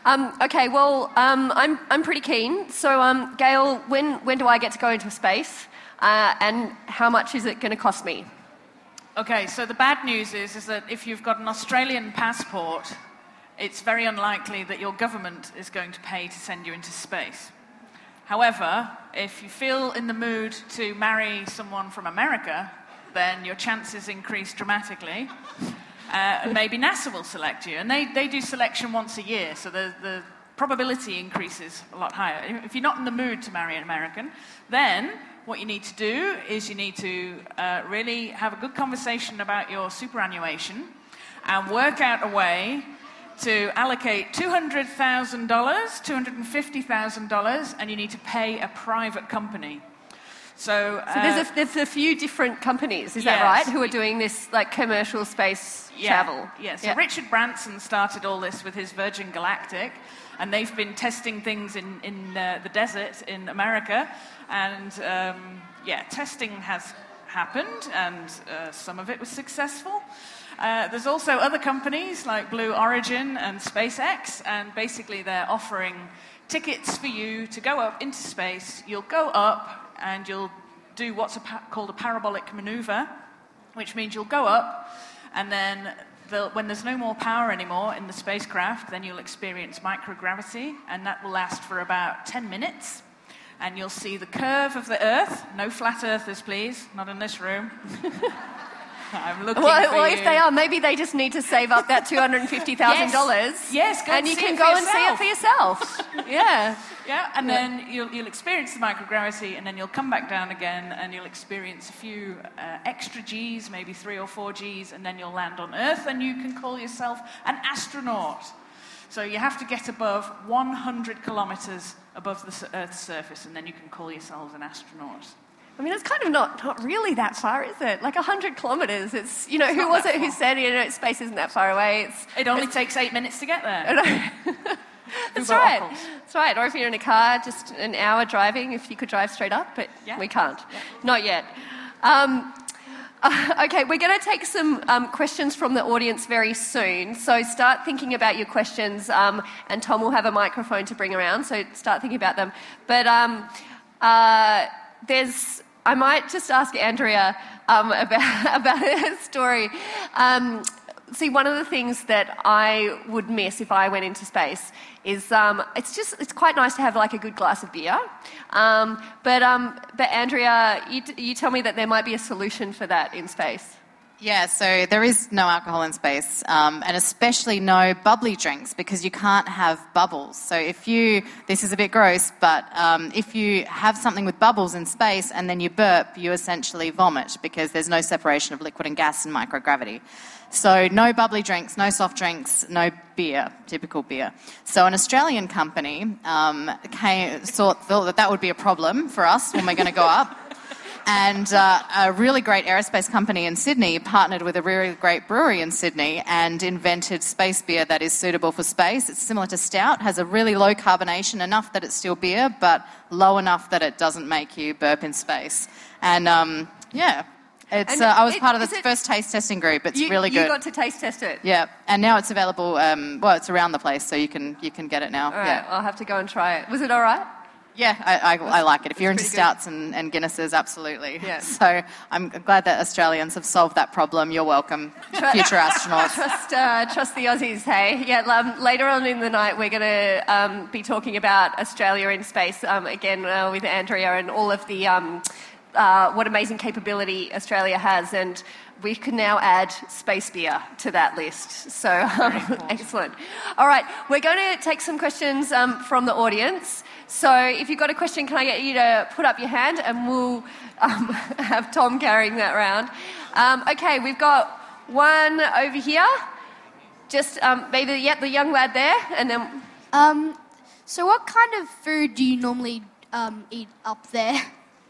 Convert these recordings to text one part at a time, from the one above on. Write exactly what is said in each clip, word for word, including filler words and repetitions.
Um, okay, well, um, I'm I'm pretty keen. So, um, Gail, when when do I get to go into space, uh, and how much is it going to cost me? Okay, so the bad news is is that if you've got an Australian passport, it's very unlikely that your government is going to pay to send you into space. However, if you feel in the mood to marry someone from America, then your chances increase dramatically. Uh, and maybe NASA will select you. And they, they do selection once a year, so the, the probability increases a lot higher. If you're not in the mood to marry an American, then what you need to do is you need to uh, really have a good conversation about your superannuation and work out a way to allocate two hundred thousand dollars, two hundred fifty thousand dollars, and you need to pay a private company. So, uh, so there's, a, there's a few different companies, is yes. that right, who are doing this like commercial space yeah. travel? Yeah, so yeah. Richard Branson started all this with his Virgin Galactic, and they've been testing things in, in uh, the desert in America, and um, yeah, testing has happened, and uh, some of it was successful. Uh, there's also other companies like Blue Origin and SpaceX, and basically they're offering tickets for you to go up into space. You'll go up and you'll do what's a pa- called a parabolic maneuver, which means you'll go up, and then the, when there's no more power anymore in the spacecraft, then you'll experience microgravity, and that will last for about ten minutes. And you'll see the curve of the Earth. No flat earthers, please. Not in this room. I'm looking well, for well you. if they are, maybe they just need to save up that two hundred fifty thousand dollars. Yes, yes go and, and you see can it go for and see it for yourself. yeah. Yeah, and yeah. then you'll, you'll experience the microgravity, and then you'll come back down again, and you'll experience a few uh, extra G's, maybe three or four G's, and then you'll land on Earth, and you can call yourself an astronaut. So you have to get above one hundred kilometers above the Earth's surface, and then you can call yourselves an astronaut. I mean, it's kind of not, not really that far, is it? Like one hundred kilometres. It's, you know, it's who was it who said, you know, space isn't that far away? It's, it only it's, takes eight minutes to get there. That's right. That's right. Or if you're in a car, just an hour driving, if you could drive straight up, but yeah. we can't. Yeah. Not yet. Um, uh, okay, we're going to take some um, questions from the audience very soon. So start thinking about your questions, um, and Tom will have a microphone to bring around, so start thinking about them. But um, uh, there's... I might just ask Andrea um, about, about her story. Um, see, one of the things that I would miss if I went into space is um, it's just it's quite nice to have like a good glass of beer. Um, but um, but Andrea, you, you tell me that there might be a solution for that in space. Yeah, so there is no alcohol in space, um, and especially no bubbly drinks, because you can't have bubbles. So if you, this is a bit gross, but um, if you have something with bubbles in space and then you burp, you essentially vomit, because there's no separation of liquid and gas in microgravity. So no bubbly drinks, no soft drinks, no beer, typical beer. So an Australian company um, came, thought, thought that that would be a problem for us when we're going to go up. And uh, a really great aerospace company in Sydney partnered with a really great brewery in Sydney and invented space beer that is suitable for space. It's similar to stout, has a really low carbonation, enough that it's still beer, but low enough that it doesn't make you burp in space. And um, yeah, it's. Uh, I was it, part of the it, first taste testing group. It's you, really good. You got to taste test it. Yeah, and now it's available. Um, well, it's around the place, so you can you can get it now. All right, yeah. I'll have to go and try it. Was it all right? Yeah, I, I, I like it. If you're into pretty stouts and, and Guinnesses, absolutely. Yeah. So I'm glad that Australians have solved that problem. You're welcome, future astronauts. Trust, uh, trust the Aussies, hey? Yeah. Um, later on in the night, we're going to um, be talking about Australia in space um, again uh, with Andrea and all of the um, uh, what amazing capability Australia has, and we can now add space beer to that list. So um, excellent. All right, we're going to take some questions um, from the audience. So if you've got a question, can I get you to put up your hand, and we'll um, have Tom carrying that around. Um, okay, we've got one over here. Just um, maybe, yeah, the young lad there, and then... Um, so what kind of food do you normally um, eat up there?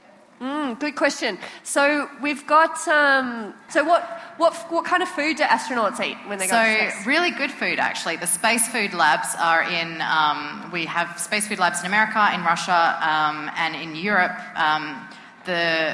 Mm, good question. So we've got... Um, so what, what what kind of food do astronauts eat when they go to space? So really good food, actually. The space food labs are in... Um, we have space food labs in America, in Russia, um, and in Europe. Um, the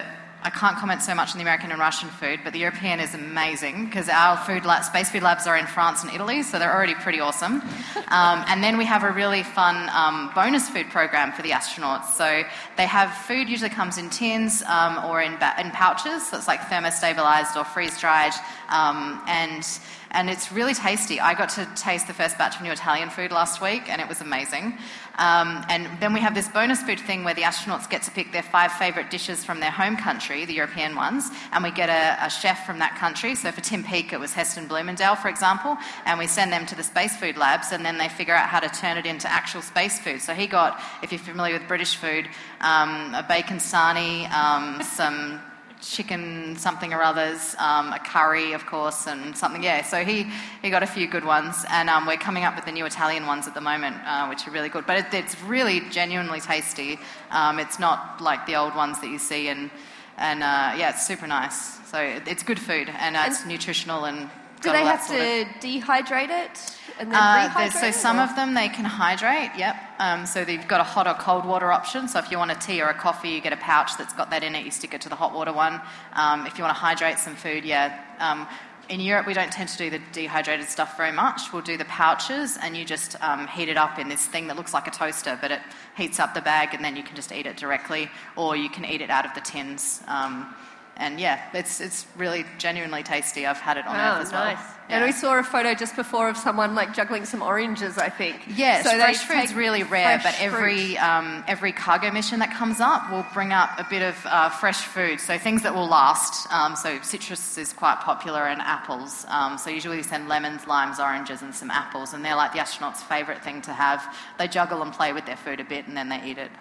I can't comment so much on the American and Russian food, but the European is amazing because our food lab, space food labs are in France and Italy, so they're already pretty awesome. Um, and then we have a really fun um, bonus food program for the astronauts. So they have food usually comes in tins um, or in, ba- in pouches, so it's like thermostabilized or freeze-dried, um, and and it's really tasty. I got to taste the first batch of new Italian food last week, and it was amazing. Um, and then we have this bonus food thing where the astronauts get to pick their five favourite dishes from their home country, the European ones, and we get a, a chef from that country. So for Tim Peake, it was Heston Bloomendale, for example, and we send them to the space food labs, and then they figure out how to turn it into actual space food. So he got, if you're familiar with British food, um, a bacon sarnie, um, some chicken something or others, um, a curry, of course, and something, yeah. So he, he got a few good ones, and um, we're coming up with the new Italian ones at the moment, uh, which are really good. But it, it's really genuinely tasty. Um, it's not like the old ones that you see, and, and uh, yeah, it's super nice. So it, it's good food, and uh, it's And nutritional and Do got they all that have sort of- to dehydrate it and then Uh, rehydrate there's- so it? some or- of them they can hydrate, yep. Um, so you've got a hot or cold water option. So if you want a tea or a coffee, you get a pouch that's got that in it. You stick it to the hot water one. Um, if you want to hydrate some food, yeah. Um, in Europe, we don't tend to do the dehydrated stuff very much. We'll do the pouches, and you just um, heat it up in this thing that looks like a toaster, but it heats up the bag, and then you can just eat it directly, or you can eat it out of the tins. Um, And yeah, it's it's really genuinely tasty. I've had it on Oh, Earth as well. nice. Yeah. And we saw a photo just before of someone like juggling some oranges, I think. Yes, so they fresh food's take really rare, fresh but every fruit. um, every cargo mission that comes up will bring up a bit of uh, fresh food, so things that will last. Um, so citrus is quite popular, and apples. Um, so usually we send lemons, limes, oranges, and some apples, and they're like the astronauts' favourite thing to have. They juggle and play with their food a bit, and then they eat it.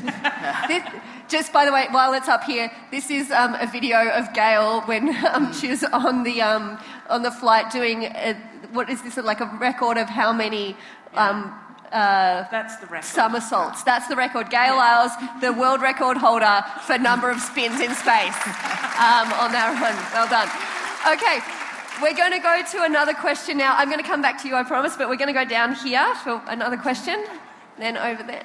This, just by the way, while it's up here, this is um, a video of Gail when um, she was on the um, on the flight doing a, what is this like a record of how many um, uh, That's the record. somersaults? That's the record. Gail Isles, the world record holder for number of spins in space um, on that run. Well done. Okay. We're going to go to another question now. I'm going to come back to you, I promise, but we're going to go down here for another question, then over there.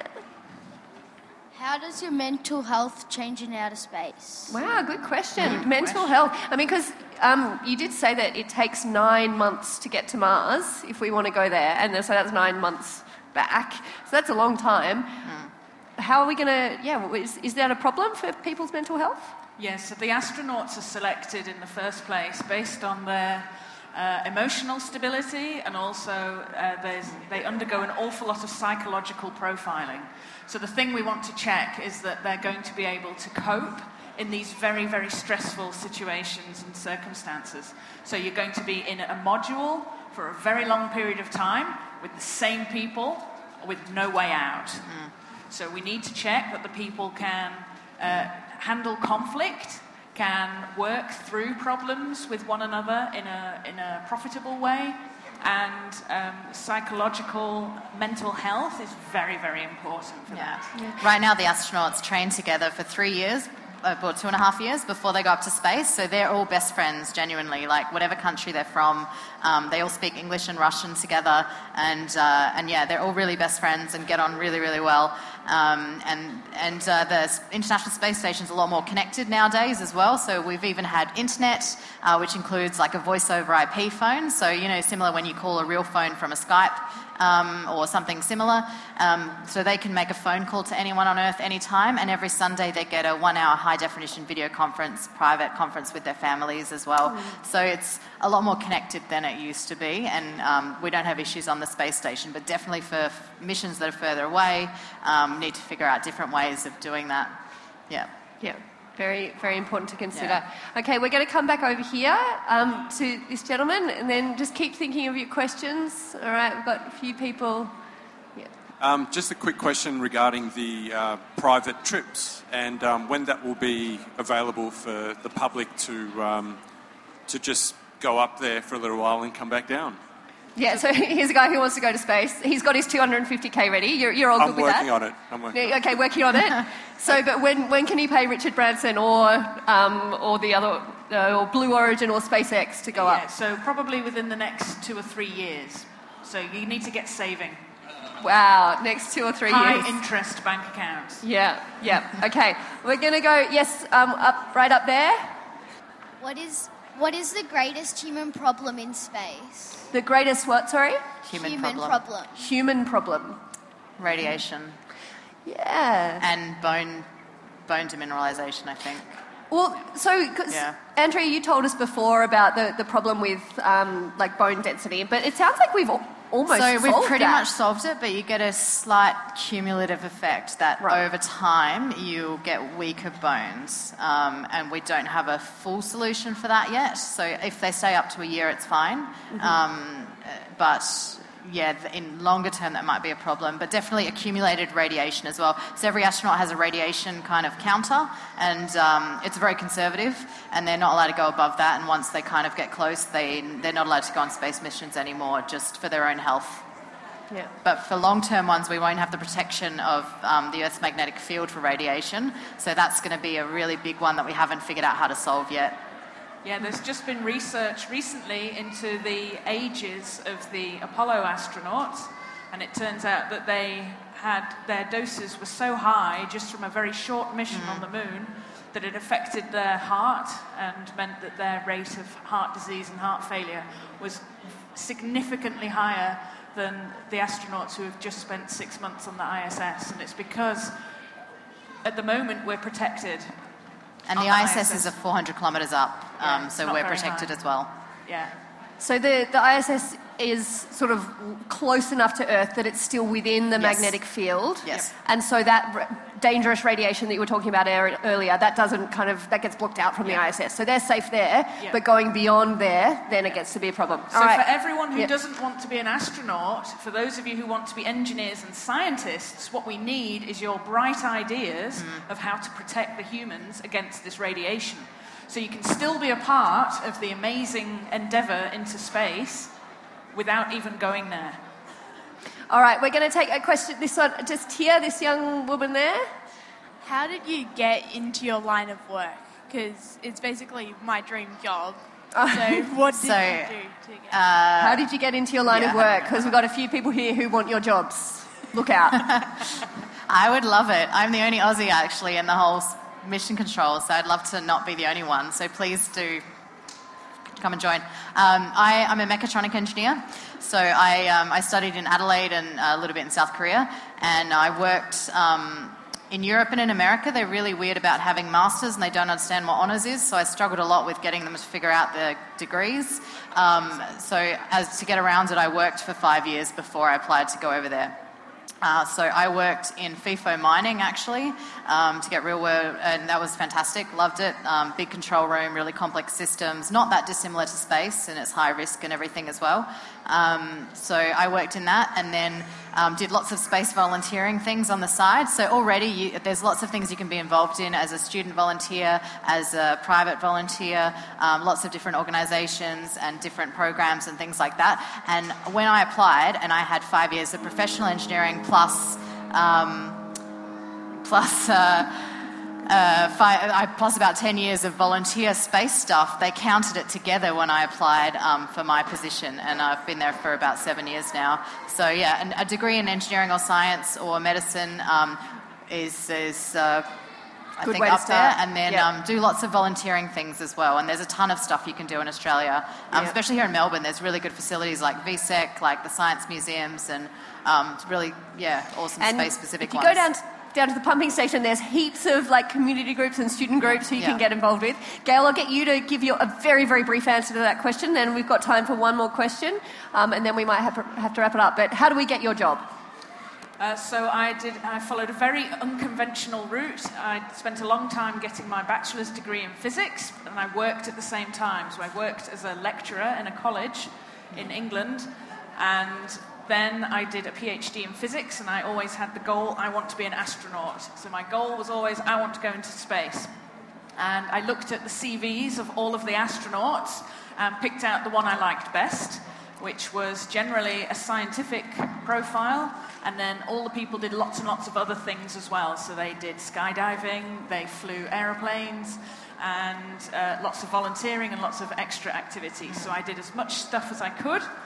How does your mental health change in outer space? Wow, good question. Mental health. I mean, because um, you did say that it takes nine months to get to Mars if we want to go there, and so that's nine months back. So that's a long time. Mm. How are we going to, yeah, is, is that a problem for people's mental health? Yes, so the astronauts are selected in the first place based on their uh, emotional stability, and also uh, there's, they undergo an awful lot of psychological profiling. So the thing we want to check is that they're going to be able to cope in these very, very stressful situations and circumstances. So you're going to be in a module for a very long period of time with the same people with no way out. Mm. So we need to check that the people can uh, handle conflict, can work through problems with one another in a, in a profitable way, and um, psychological mental health is very, very important for Yeah. that. Yeah. Right now, the astronauts train together for three years, or two and a half years before they go up to space. So they're all best friends, genuinely. Like whatever country they're from, um, they all speak English and Russian together, and uh, and yeah, they're all really best friends and get on really, really well. Um, and and uh, the International Space Station's a lot more connected nowadays as well. So we've even had internet, uh, which includes like a voice over I P phone. So you know, similar when you call a real phone from a Skype. Um, or something similar, um, so they can make a phone call to anyone on Earth anytime, and every Sunday they get a one-hour high-definition video conference, private conference with their families as well. Mm. So it's a lot more connected than it used to be, and um, we don't have issues on the space station, but definitely for f- missions that are further away, um, need to figure out different ways of doing that. Yeah. Yeah. Very, very important to consider. Yeah. Okay, we're going to come back over here um, to this gentleman, and then just keep thinking of your questions. All right, we've got a few people. Yeah. Um, just a quick question regarding the uh, private trips, and um, when that will be available for the public to um, to just go up there for a little while and come back down. Yeah, so here's a guy who wants to go to space. He's got his two hundred fifty K ready. You're, you're all I'm good with that? working on it. I'm working. Yeah, okay, working on it. So, but when when can he pay Richard Branson or um, or the other uh, or Blue Origin or SpaceX to go yeah, up? So probably within the next two or three years. So you need to get saving. Wow, next two or three High years. interest bank accounts. Yeah, yeah. Okay, we're going to go, yes, um, up, right up there. What is what is the greatest human problem in space? The greatest what, sorry? Human, problem. problem. Human problem. Radiation. Yeah. And bone, bone demineralization, I think. Well, so, because Yeah. Andrea, you told us before about the, the problem with um, like bone density, but it sounds like we've al- almost So we've solved pretty that. much solved it, but you get a slight cumulative effect that Right. over time you get weaker bones, um, and we don't have a full solution for that yet. So if they stay up to a year, it's fine. Mm-hmm. Um, but yeah, th- in longer term that might be a problem, but definitely accumulated radiation as well. So every astronaut has a radiation kind of counter, and um, it's very conservative, and they're not allowed to go above that. And once they kind of get close, they they're not allowed to go on space missions anymore, just for their own health. Yeah. But for long-term ones, we won't have the protection of um, the Earth's magnetic field for radiation, so that's going to be a really big one that we haven't figured out how to solve yet. Yeah, there's just been research recently into the ages of the Apollo astronauts, and it turns out that they had their doses were so high just from a very short mission on the moon that it affected their heart and meant that their rate of heart disease and heart failure was significantly higher than the astronauts who have just spent six months on the I S S. And it's because at the moment we're protected. And On the the I S S I S S is a four hundred kilometres up, Yeah, um, it's so not we're very protected high. as well. Yeah. So the, the I S S is sort of close enough to Earth that it's still within the Yes. magnetic field. Yes. And so that r- dangerous radiation that you were talking about ear- earlier, that doesn't kind of, that gets blocked out from the Yeah. I S S. So they're safe there, Yeah. but going beyond there, then it gets to be a problem. So All right. for everyone who Yeah. doesn't want to be an astronaut, for those of you who want to be engineers and scientists, what we need is your bright ideas of how to protect the humans against this radiation. So you can still be a part of the amazing endeavour into space without even going there. All right, we're going to take a question, this one, just here, this young woman there. How did you get into your line of work? Because it's basically my dream job. So what did So, you do to get? How did you get into your line of yeah. work? Because we've got a few people here who want your jobs. Look out. I would love it. I'm the only Aussie actually in the whole s- mission control, so I'd love to not be the only one. So please do come and join. Um, I, I'm a mechatronic engineer, so I, um, I studied in Adelaide and a little bit in South Korea, and I worked um, in Europe and in America. They're really weird about having masters, and they don't understand what honours is, so I struggled a lot with getting them to figure out the degrees. Um, so as to get around it, I worked for five years before I applied to go over there. Uh, so I worked in FIFO mining actually um, to get real world, and that was fantastic. Loved it. Um, big control room, really complex systems, not that dissimilar to space, and it's high risk and everything as well. Um, so I worked in that, and then um, did lots of space volunteering things on the side. So already you, there's lots of things you can be involved in as a student volunteer, as a private volunteer, um, lots of different organisations and different programs and things like that. And when I applied, and I had five years of professional engineering plus um, plus uh, uh, five, I, plus about ten years of volunteer space stuff, they counted it together when I applied um, for my position, and I've been there for about seven years now. So yeah, and a degree in engineering or science or medicine um, is, is uh, I Good think way to up there, start. and then Yep. um, do lots of volunteering things as well. And there's a ton of stuff you can do in Australia, um, Yep. especially here in Melbourne. There's really good facilities like V SEC, like the science museums, and um, it's really yeah awesome And space-specific if you ones. go down to, down to the pumping station, there's heaps of like community groups and student groups who you Yeah. can get involved with. Gail, I'll get you to give you a very, very brief answer to that question, and we've got time for one more question, um, and then we might have, have to wrap it up. But how do we get your job? Uh, so I did. I followed a very unconventional route. I spent a long time getting my bachelor's degree in physics, and I worked at the same time. So I worked as a lecturer in a college in England, and then I did a PhD in physics, and I always had the goal, I want to be an astronaut. So my goal was always, I want to go into space. And I looked at the C Vs of all of the astronauts and picked out the one I liked best, which was generally a scientific profile, and then all the people did lots and lots of other things as well. So they did skydiving, they flew aeroplanes, and uh, lots of volunteering and lots of extra activities. So I did as much stuff as I could.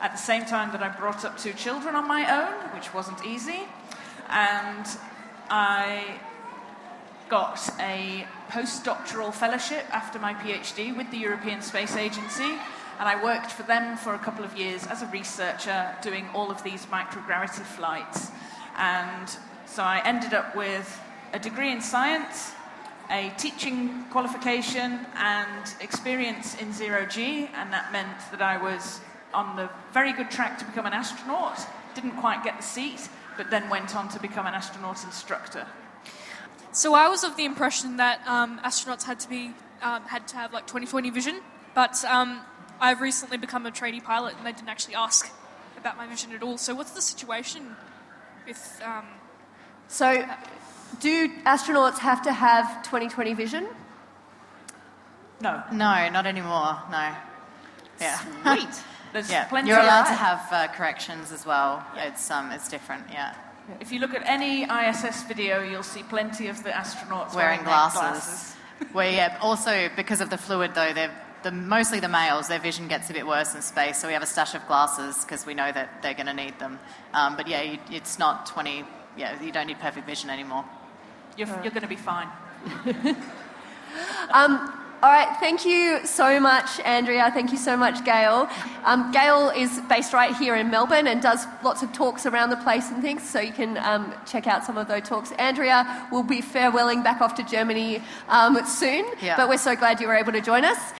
at the same time that I brought up two children on my own, which wasn't easy. And I got a postdoctoral fellowship after my PhD with the European Space Agency, and I worked for them for a couple of years as a researcher doing all of these microgravity flights. And so I ended up with a degree in science, a teaching qualification, and experience in zero G, and that meant that I was on the very good track to become an astronaut. Didn't quite get the seat, but then went on to become an astronaut instructor. So I was of the impression that um, astronauts had to be um, had to have like twenty twenty vision, but um, I've recently become a trainee pilot, and they didn't actually ask about my vision at all. So what's the situation with? Um, So, do astronauts have to have twenty twenty vision? No. No, not anymore. No. Yeah. Sweet. There's Yeah. plenty You're of allowed to that. have uh, corrections as well. Yeah. It's um, it's different. Yeah. If you look at any I S S video, you'll see plenty of the astronauts Wearing wearing, glasses. glasses. Well, yeah. Also, because of the fluid, though, they're the mostly the males. Their vision gets a bit worse in space, so we have a stash of glasses because we know that they're going to need them. Um, but yeah, you, it's not twenty. Yeah, you don't need perfect vision anymore. You're, you're going to be fine. Um, all right, thank you so much, Andrea. Thank you so much, Gail. Um, Gail is based right here in Melbourne and does lots of talks around the place and things, so you can um, check out some of those talks. Andrea will be farewelling back off to Germany um, soon, Yeah. but we're so glad you were able to join us.